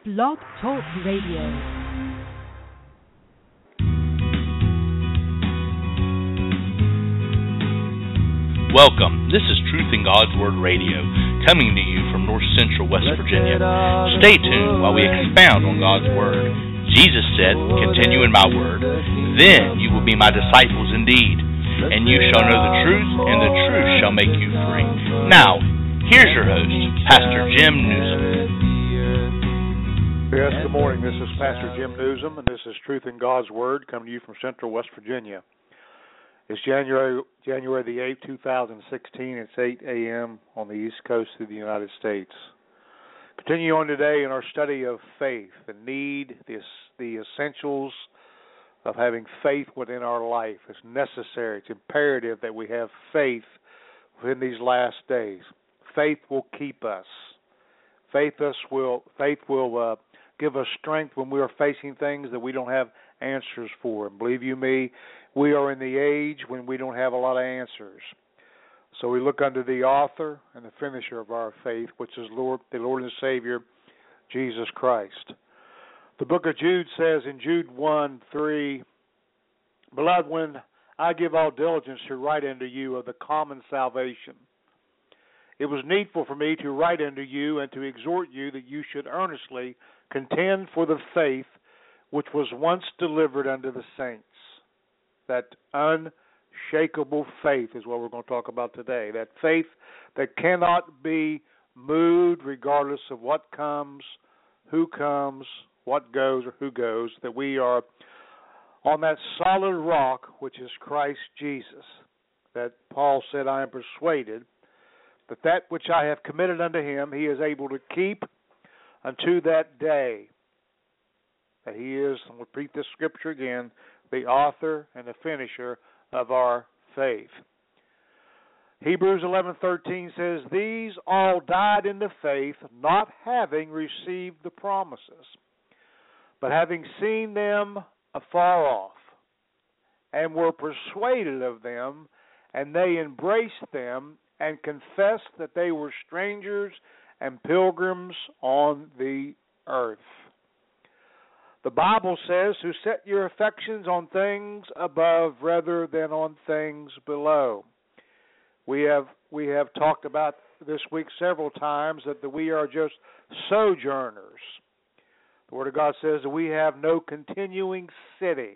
Blog Talk Radio. Welcome. This is Truth in God's Word Radio, coming to you from North Central West Virginia. Stay tuned while we expound on God's Word. Jesus said, "Continue in my word, then you will be my disciples indeed, and you shall know the truth, and the truth shall make you free." Now, here's your host, Pastor Jim Newsom. Yes, good morning. This is Pastor Jim Newsom, and this is Truth in God's Word, coming to you from Central West Virginia. It's January the 8th, 2016. It's 8 a.m. on the East Coast of the United States. Continue on today in our study of faith, the need, the essentials of having faith within our life. It's necessary. It's imperative that we have faith within these last days. Faith will keep us. Faith will give us strength when we are facing things that we don't have answers for. And believe you me, we are in the age when we don't have a lot of answers. So we look unto the author and the finisher of our faith, which is the Lord and Savior, Jesus Christ. The book of Jude says in Jude 1:3, "Beloved, when I give all diligence to write unto you of the common salvation, it was needful for me to write unto you and to exhort you that you should earnestly contend for the faith which was once delivered unto the saints." That unshakable faith is what we're going to talk about today. That faith that cannot be moved regardless of what comes, what goes, or who goes. That we are on that solid rock, which is Christ Jesus. That Paul said, "I am persuaded that which I have committed unto him, he is able to keep unto that day." That he is, and we'll repeat this scripture again, the author and the finisher of our faith. Hebrews 11:13 says, "These all died in the faith, not having received the promises, but having seen them afar off, and were persuaded of them, and they embraced them, and confessed that they were strangers and pilgrims on the earth." The Bible says, "Who set your affections on things above rather than on things below." We have talked about this week several times that we are just sojourners. The Word of God says that we have no continuing city.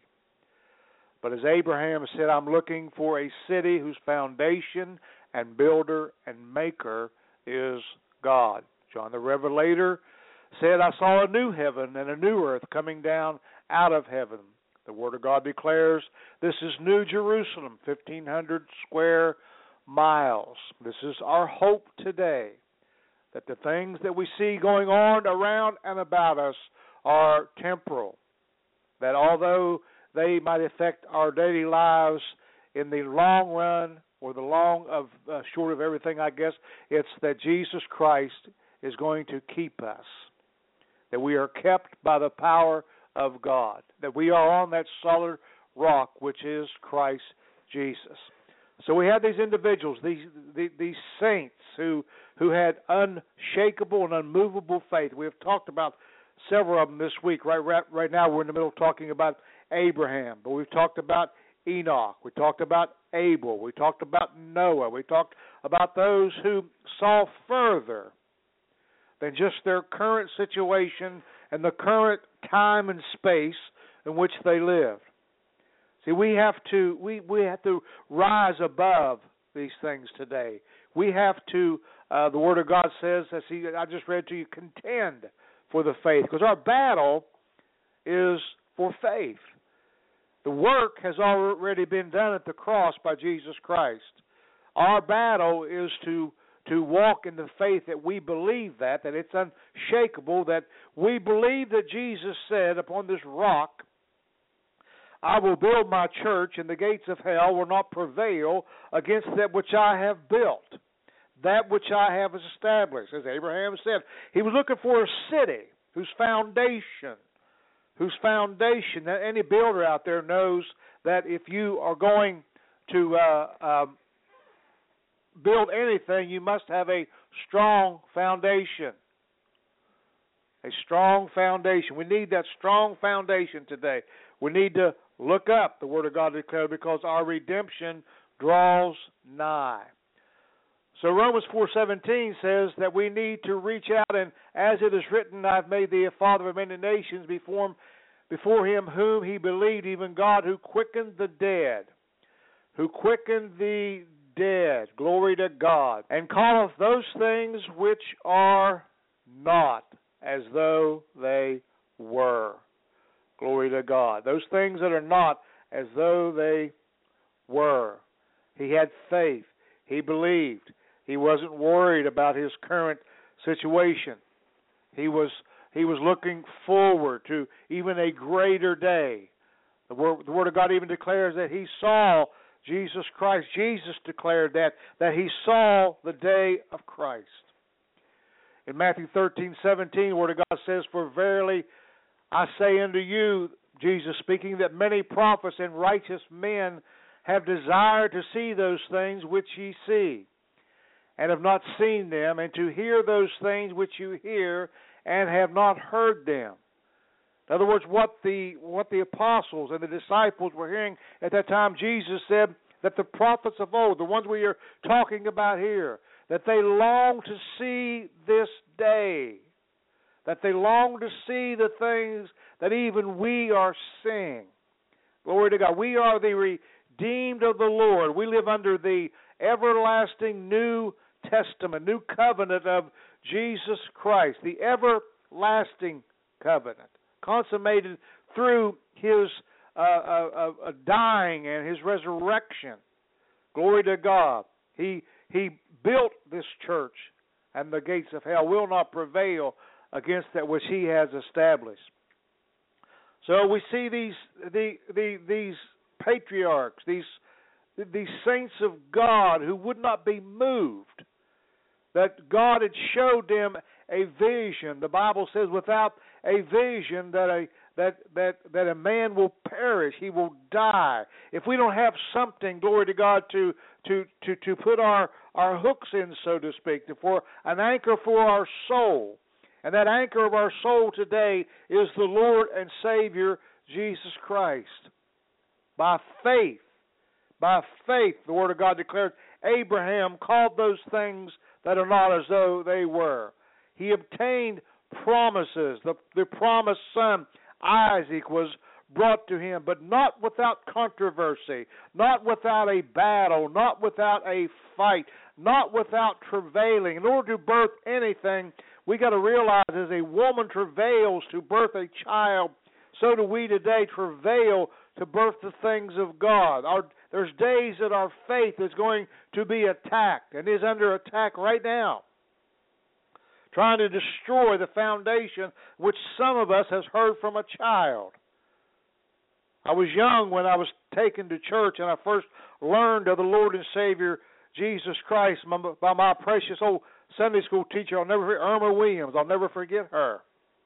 But as Abraham said, "I'm looking for a city whose foundation and builder and maker is God." John the Revelator said, "I saw a new heaven and a new earth coming down out of heaven." The Word of God declares this is New Jerusalem, 1,500 square miles. This is our hope today, that the things that we see going on around and about us are temporal. That although they might affect our daily lives in the long run, or the short of everything, I guess, it's that Jesus Christ is going to keep us. That we are kept by the power of God. That we are on that solid rock, which is Christ Jesus. So we have these individuals, these saints who had unshakable and unmovable faith. We have talked about several of them this week. Right now we're in the middle of talking about Abraham, but we've talked about Enoch. We talked about Abel. We talked about Noah. We talked about those who saw further than just their current situation and the current time and space in which they lived. See, we have to rise above these things today. We have to, the Word of God says, as I just read to you, contend for the faith, because our battle is for faith. The work has already been done at the cross by Jesus Christ. Our battle is to walk in the faith that we believe that it's unshakable, that we believe that Jesus said, "Upon this rock I will build my church, and the gates of hell will not prevail against that which I have built, that which I have established." As Abraham said, he was looking for a city whose foundation, that any builder out there knows that if you are going to build anything, you must have a strong foundation. A strong foundation. We need that strong foundation today. We need to look up, the Word of God declares, because our redemption draws nigh. So Romans 4:17 says that we need to reach out, and as it is written, I've made thee a father of many nations before him whom he believed, even God who quickened the dead. Who quickened the dead. Glory to God. And calleth those things which are not as though they were. Glory to God. Those things that are not as though they were. He had faith. He believed. He wasn't worried about his current situation. He was looking forward to even a greater day. The Word of God even declares that he saw Jesus Christ. Jesus declared that he saw the day of Christ. In Matthew 13:17, the Word of God says, For verily I say unto you, Jesus speaking, that many prophets and righteous men have desired to see those things which ye see, and have not seen them, and to hear those things which you hear, and have not heard them. In other words, what the apostles and the disciples were hearing at that time, Jesus said that the prophets of old, the ones we are talking about here, that they long to see this day, that they long to see the things that even we are seeing. Glory to God. We are the redeemed of the Lord. We live under the everlasting New Testament, New Covenant of Jesus Christ, the everlasting covenant, consummated through his dying and his resurrection. Glory to God. He built this church, and the gates of hell will not prevail against that which he has established. So we see these patriarchs, these saints of God who would not be moved, that God had showed them a vision. The Bible says, without a vision, that a man will perish, he will die. If we don't have something, glory to God, to put our hooks in, so to speak, for an anchor for our soul. And that anchor of our soul today is the Lord and Savior, Jesus Christ. By faith, the Word of God declares, Abraham called those things that are not as though they were. He obtained promises. The promised son, Isaac, was brought to him, but not without controversy, not without a battle, not without a fight, not without travailing. In order to birth anything, we got to realize as a woman travails to birth a child, so do we today travail to birth the things of God. There's days that our faith is going to be attacked, and is under attack right now, trying to destroy the foundation which some of us has heard from a child. I was young when I was taken to church, and I first learned of the Lord and Savior Jesus Christ by my precious old Sunday school teacher. I'll never forget Irma Williams. I'll never forget her.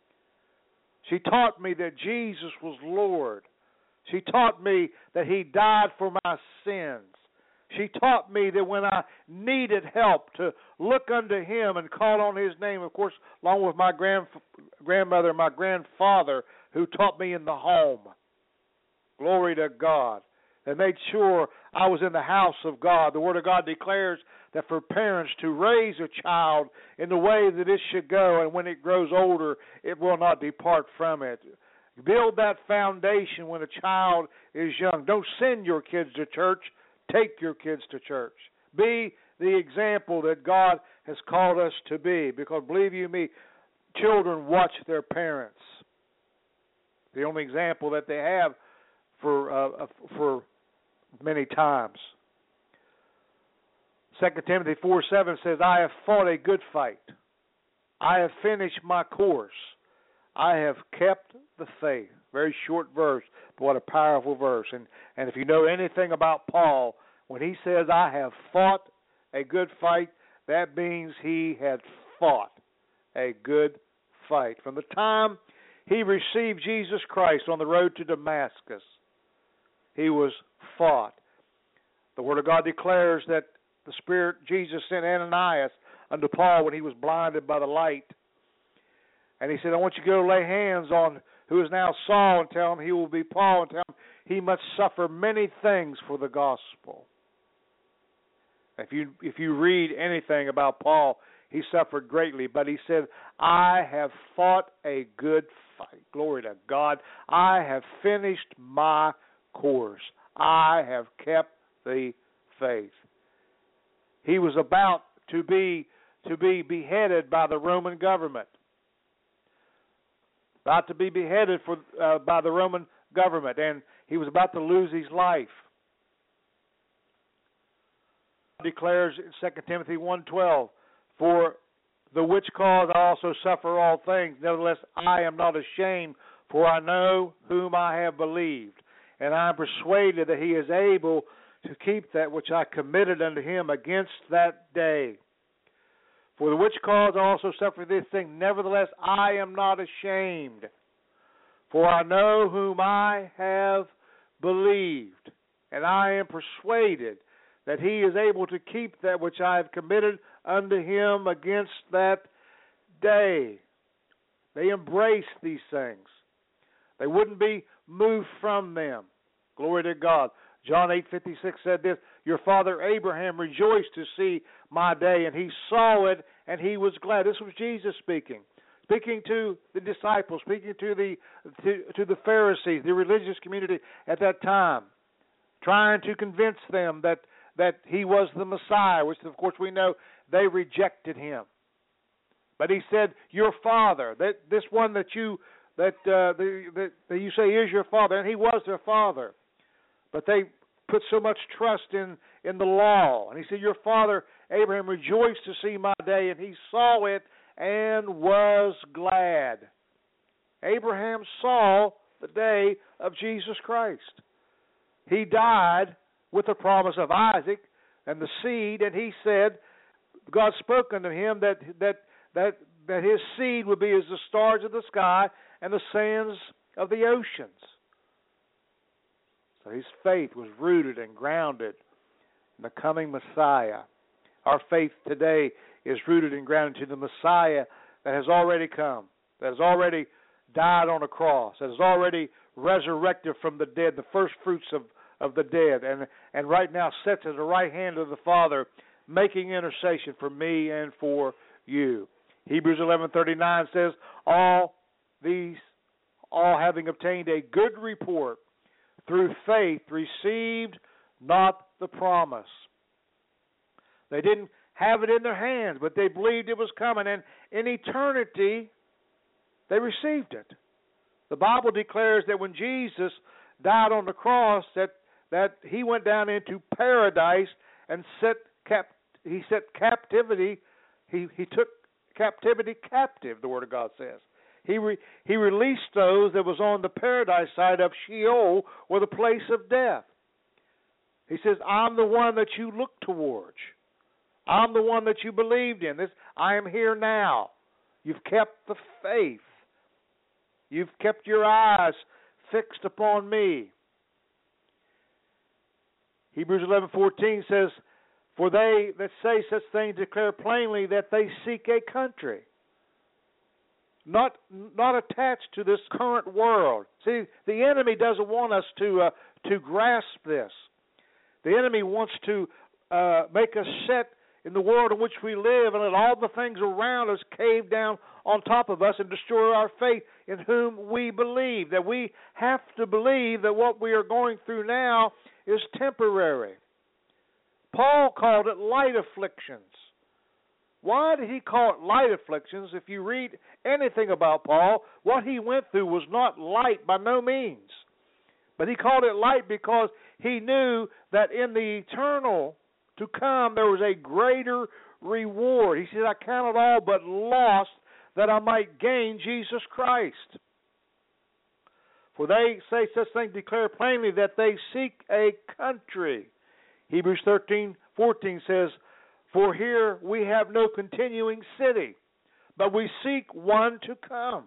She taught me that Jesus was Lord. She taught me that he died for my sins. She taught me that when I needed help to look unto him and call on his name, of course, along with my grandmother and my grandfather, who taught me in the home. Glory to God. They made sure I was in the house of God. The Word of God declares that for parents to raise a child in the way that it should go, and when it grows older, it will not depart from it. Build that foundation when a child is young. Don't send your kids to church. Take your kids to church. Be the example that God has called us to be, because believe you me, children watch their parents. The only example that they have for many times. 2 Timothy 4:7 says, I have fought a good fight. I have finished my course. I have kept the faith. Very short verse, but what a powerful verse. And if you know anything about Paul, when he says, I have fought a good fight, that means he had fought a good fight. From the time he received Jesus Christ on the road to Damascus, he was fought. The Word of God declares that the Spirit, Jesus sent Ananias unto Paul when he was blinded by the light. And he said, I want you to go lay hands on who is now Saul and tell him he will be Paul and tell him he must suffer many things for the gospel. If you read anything about Paul, he suffered greatly, but he said, I have fought a good fight. Glory to God. I have finished my course. I have kept the faith. He was about to be beheaded by the Roman government. About to be beheaded by the Roman government, and he was about to lose his life. Declares in 2 Timothy 1:12, for the which cause I also suffer all things. Nevertheless, I am not ashamed, for I know whom I have believed, and I am persuaded that he is able to keep that which I committed unto him against that day. For the which cause I also suffer this thing. Nevertheless, I am not ashamed, for I know whom I have believed, and I am persuaded that he is able to keep that which I have committed unto him against that day. They embraced these things. They wouldn't be moved from them. Glory to God. John 8:56 said this, your father Abraham rejoiced to see my day, and he saw it, and he was glad. This was Jesus speaking to the disciples, speaking to the Pharisees, the religious community at that time, trying to convince them that he was the Messiah, which of course we know they rejected him. But he said, your father, this one that you say is your father, and he was their father. But they put so much trust in the law. And he said, your father Abraham rejoiced to see my day, and he saw it and was glad. Abraham saw the day of Jesus Christ. He died with the promise of Isaac and the seed, and he said, God spoke unto him that his seed would be as the stars of the sky and the sands of the oceans. So his faith was rooted and grounded in the coming Messiah. Our faith today is rooted and grounded in the Messiah that has already come, that has already died on a cross, that is already resurrected from the dead, the first fruits of the dead, and right now sits at the right hand of the Father, making intercession for me and for you. Hebrews 11:39 says, all having obtained a good report through faith received not the promise. They didn't have it in their hands, but they believed it was coming, and in eternity they received it. The Bible declares that when Jesus died on the cross, that he went down into paradise and he took captivity captive, the Word of God says. He released those that was on the paradise side of Sheol, or the place of death. He says, I'm the one that you look towards. I'm the one that you believed in. I am here now. You've kept the faith. You've kept your eyes fixed upon me. Hebrews 11:14 says, for they that say such things declare plainly that they seek a country, not attached to this current world. See, the enemy doesn't want us to grasp this. The enemy wants to make us set in the world in which we live and let all the things around us cave down on top of us and destroy our faith in whom we believe. That we have to believe that what we are going through now is temporary. Paul called it light afflictions. Why did he call it light afflictions? If you read anything about Paul, what he went through was not light by no means. But he called it light because he knew that in the eternal to come there was a greater reward. He said, I count it all but lost that I might gain Jesus Christ. For they say such things, declare plainly that they seek a country. Hebrews 13:14 says, for here we have no continuing city, but we seek one to come.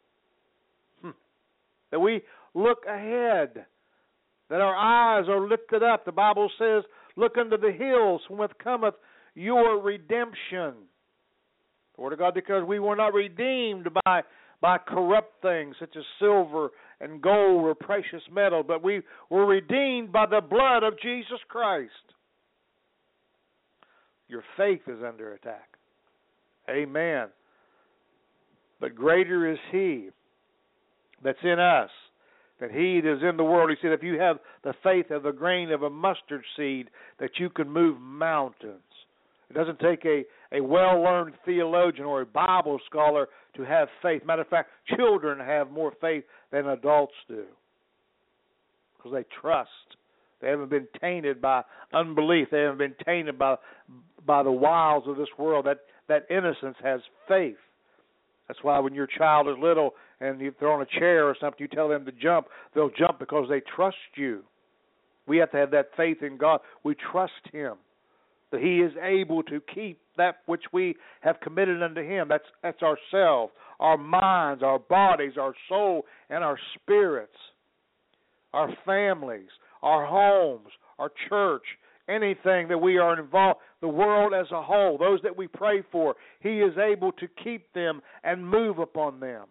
That we look ahead, that our eyes are lifted up. The Bible says, look unto the hills from whence cometh your redemption. The Word of God declares we were not redeemed by by corrupt things such as silver and gold or precious metal, but we were redeemed by the blood of Jesus Christ. Your faith is under attack. Amen. But greater is He that's in us than he that is in the world. He said, if you have the faith of a grain of a mustard seed, that you can move mountains. It doesn't take a well-learned theologian or a Bible scholar to have faith. Matter of fact, children have more faith than adults do because they trust. They haven't been tainted by unbelief. They haven't been tainted by the wiles of this world. That innocence has faith. That's why when your child is little and you throw on a chair or something, you tell them to jump, they'll jump because they trust you. We have to have that faith in God. We trust Him, that He is able to keep that which we have committed unto Him. That's ourselves, our minds, our bodies, our soul, and our spirits, our families, our homes, our church, anything that we are involved, the world as a whole, those that we pray for, He is able to keep them and move upon them.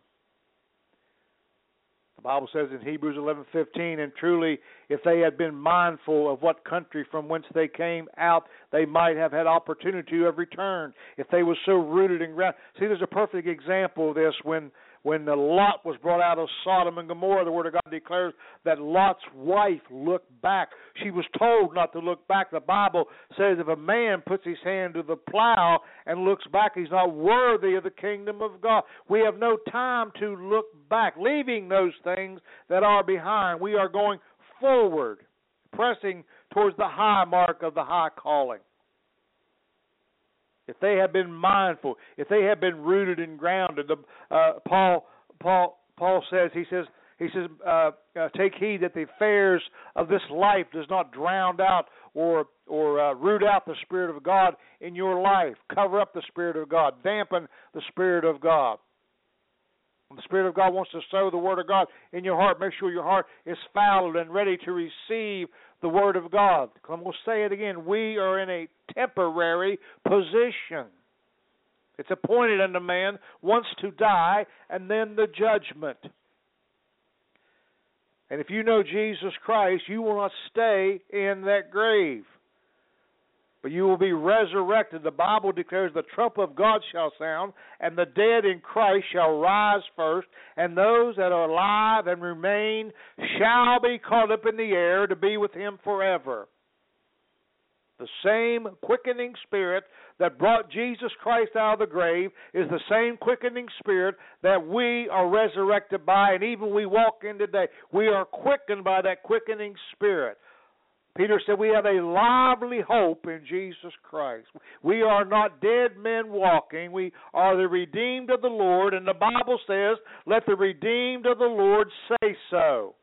The Bible says in Hebrews 11:15, and truly, if they had been mindful of what country from whence they came out, they might have had opportunity to have returned. If they were so rooted and grounded. See, there's a perfect example of this when Lot was brought out of Sodom and Gomorrah. The Word of God declares that Lot's wife looked back. She was told not to look back. The Bible says if a man puts his hand to the plow and looks back, he's not worthy of the kingdom of God. We have no time to look back, leaving those things that are behind. We are going forward, pressing towards the high mark of the high calling. If they had been mindful, if they had been rooted and grounded, Paul says, take heed that the affairs of this life does not drown out or root out the Spirit of God in your life. Cover up the Spirit of God. Dampen the Spirit of God. When the Spirit of God wants to sow the Word of God in your heart, make sure your heart is fallowed and ready to receive the Word of God. I'm going to say it again. We are in a temporary position. It's appointed unto man once to die and then the judgment. And if you know Jesus Christ, you will not stay in that grave, but you will be resurrected. The Bible declares the trump of God shall sound, and the dead in Christ shall rise first, and those that are alive and remain shall be caught up in the air to be with Him forever. The same quickening Spirit that brought Jesus Christ out of the grave is the same quickening Spirit that we are resurrected by, and even we walk in today. We are quickened by that quickening Spirit. Peter said we have a lively hope in Jesus Christ. We are not dead men walking. We are the redeemed of the Lord. And the Bible says, let the redeemed of the Lord say so.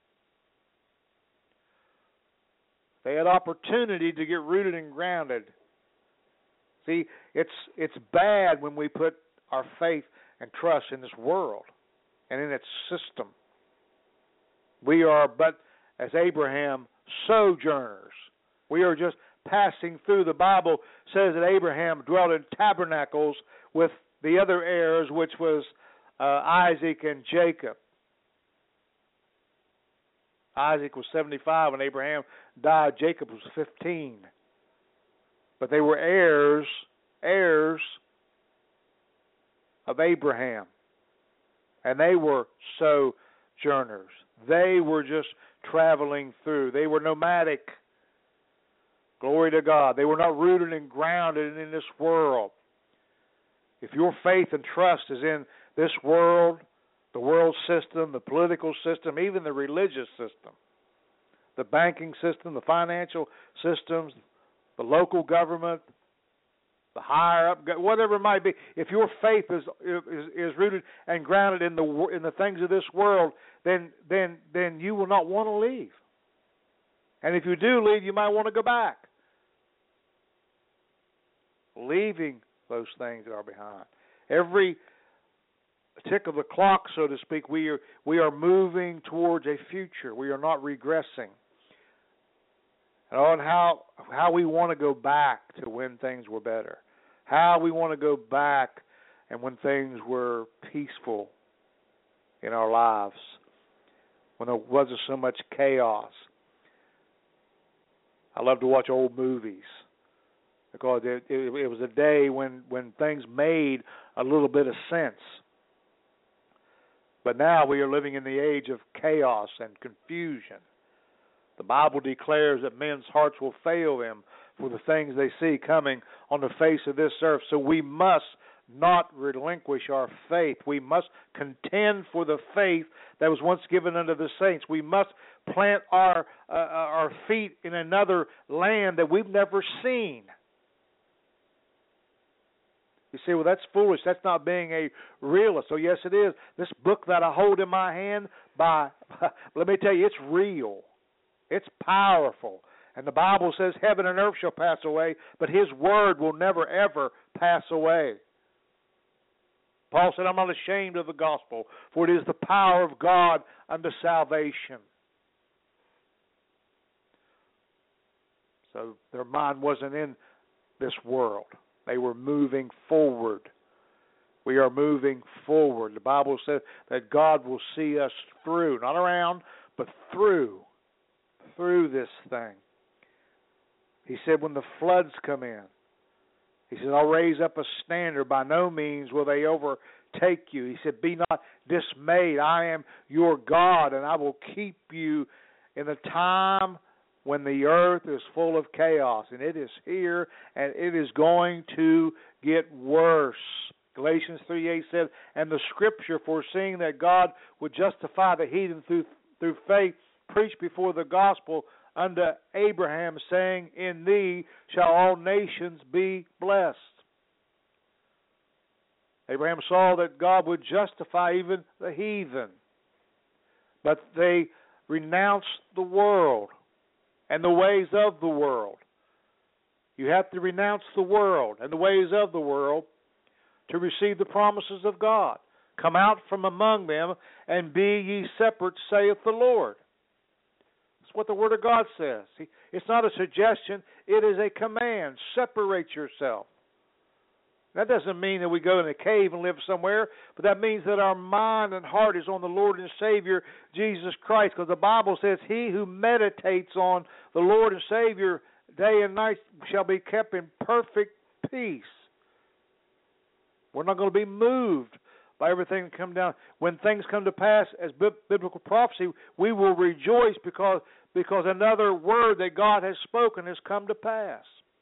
They had opportunity to get rooted and grounded. See, it's bad when we put our faith and trust in this world and in its system. We are but, as Abraham, sojourners. We are just passing through. The Bible says that Abraham dwelt in tabernacles with the other heirs, which was Isaac and Jacob. Isaac was 75 when Abraham died. Jacob was 15. But they were heirs of Abraham. And they were sojourners. They were just traveling through. They were nomadic. Glory to God. They were not rooted and grounded in this world. If your faith and trust is in this world, the world system, the political system, even the religious system, the banking system, the financial systems, the local government, the higher up, whatever it might be, if your faith is rooted and grounded in the things of this world, then you will not want to leave. And if you do leave, you might want to go back, leaving those things that are behind. Every tick of the clock, so to speak, we are moving towards a future. We are not regressing. And on how we want to go back to when things were better. How we want to go back and when things were peaceful in our lives, when there wasn't so much chaos. I love to watch old movies because it was a day when things made a little bit of sense. But now we are living in the age of chaos and confusion. The Bible declares that men's hearts will fail them for the things they see coming on the face of this earth. So we must not relinquish our faith. We must contend for the faith that was once given unto the saints. We must plant our feet in another land that we've never seen. You say, well, that's foolish. That's not being a realist. So yes, it is. This book that I hold in my hand, let me tell you, it's real. It's powerful. And the Bible says heaven and earth shall pass away, but His word will never, ever pass away. Paul said, I'm not ashamed of the gospel, for it is the power of God unto salvation. So their mind wasn't in this world. They were moving forward. We are moving forward. The Bible says that God will see us through, not around, but through this thing. He said when the floods come in, He said, I'll raise up a standard. By no means will they overtake you. He said, be not dismayed. I am your God, and I will keep you in the time when the earth is full of chaos. And it is here, and it is going to get worse. Galatians 3:8 said, and the Scripture, foreseeing that God would justify the heathen through faith, preached before the gospel unto Abraham, saying, in thee shall all nations be blessed. Abraham saw that God would justify even the heathen. But they renounced the world and the ways of the world. You have to renounce the world and the ways of the world to receive the promises of God. Come out from among them and be ye separate, saith the Lord. What the Word of God says. It's not a suggestion, it is a command. Separate yourself. That doesn't mean that we go in a cave and live somewhere, but that means that our mind and heart is on the Lord and Savior, Jesus Christ, because the Bible says, he who meditates on the Lord and Savior day and night shall be kept in perfect peace. We're not going to be moved by everything that comes down. When things come to pass as biblical prophecy, we will rejoice because another word that God has spoken has come to pass.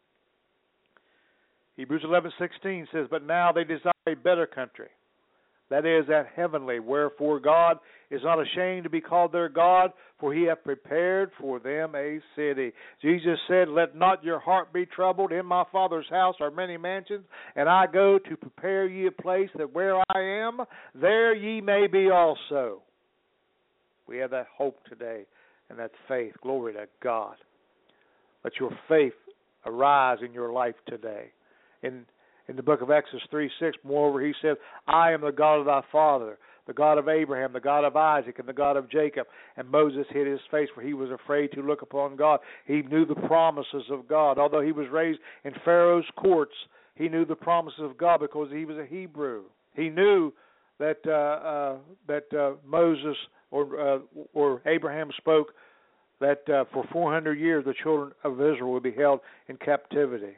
Hebrews 11:16 says, but now they desire a better country, that is, that heavenly, wherefore God is not ashamed to be called their God, for He hath prepared for them a city. Jesus said, let not your heart be troubled. In my Father's house are many mansions, and I go to prepare ye a place, that where I am, there ye may be also. We have that hope today and that faith. Glory to God. Let your faith arise in your life today. In the book of Exodus 3:6, moreover, He said, I am the God of thy father, the God of Abraham, the God of Isaac, and the God of Jacob. And Moses hid his face, for he was afraid to look upon God. He knew the promises of God. Although he was raised in Pharaoh's courts, he knew the promises of God because he was a Hebrew. He knew that Moses or Abraham spoke that for 400 years the children of Israel would be held in captivity.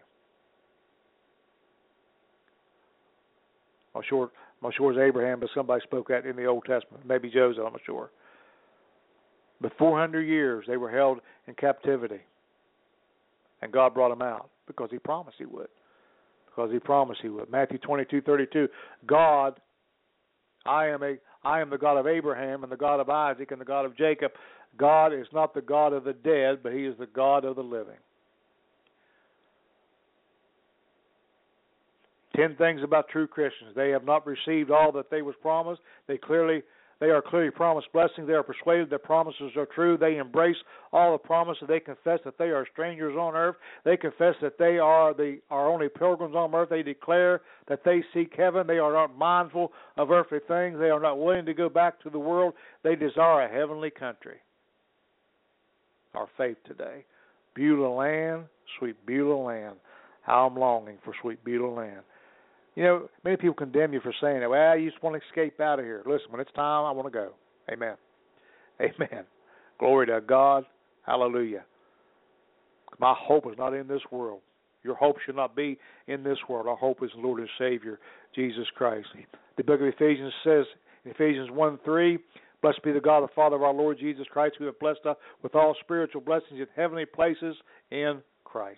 I'm sure it's Abraham, but somebody spoke that in the Old Testament. Maybe Joseph, I'm not sure. But 400 years they were held in captivity. And God brought them out because He promised He would. Matthew 22:32, God, I am the God of Abraham and the God of Isaac and the God of Jacob. God is not the God of the dead, but He is the God of the living. 10 things about true Christians. They have not received all that they was promised. They are clearly promised blessings. They are persuaded that promises are true. They embrace all the promises. They confess that they are strangers on earth. They confess that they are only pilgrims on earth. They declare that they seek heaven. They are not mindful of earthly things. They are not willing to go back to the world. They desire a heavenly country. Our faith today. Beulah land, sweet Beulah land. How I'm longing for sweet Beulah land. You know, many people condemn you for saying that. Well, you just want to escape out of here. Listen, when it's time, I want to go. Amen. Amen. Glory to God. Hallelujah. My hope is not in this world. Your hope should not be in this world. Our hope is in Lord and Savior, Jesus Christ. The book of Ephesians says, in Ephesians 1:3, blessed be the God and Father of our Lord Jesus Christ, who hath blessed us with all spiritual blessings in heavenly places in Christ.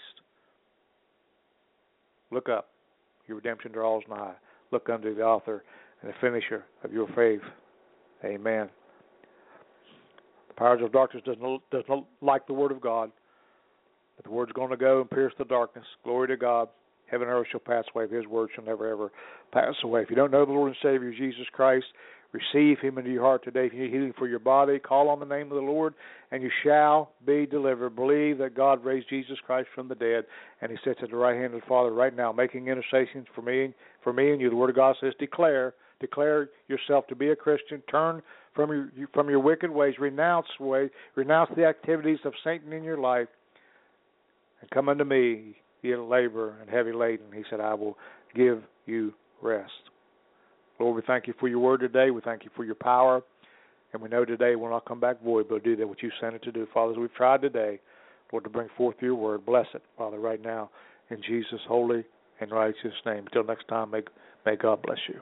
Look up. Your redemption draws nigh. Look unto the author and the finisher of your faith. Amen. The powers of darkness does not like the word of God, but the word's going to go and pierce the darkness. Glory to God. Heaven and earth shall pass away, but his word shall never, ever pass away. If you don't know the Lord and Savior, Jesus Christ, receive him into your heart today. If you need healing for your body, call on the name of the Lord, and you shall be delivered. Believe that God raised Jesus Christ from the dead, and he sits at the right hand of the Father right now, making intercessions for me and you. The Word of God says, declare yourself to be a Christian. Turn from your wicked ways. Renounce the activities of Satan in your life, and come unto me, ye that labor and heavy laden. He said, I will give you rest. Lord, we thank you for your word today. We thank you for your power. And we know today will not come back void, but do that what you sent it to do. Father, as we've tried today, Lord, to bring forth your word, bless it, Father, right now, in Jesus' holy and righteous name. Until next time, may God bless you.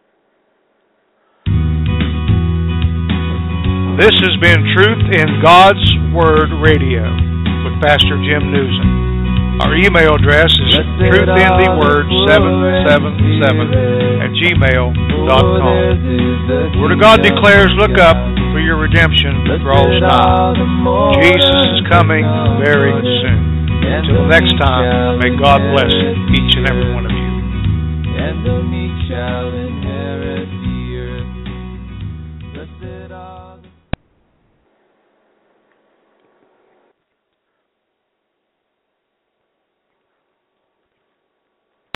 This has been Truth in God's Word Radio with Pastor Jim Newsom. Our email address is truthintheword777@gmail.com. The Word of God declares, look up, for your redemption draws nigh. Jesus is coming very soon. Until next time, may God bless each and every one of you. And the meek shall inherit the earth. Blessed are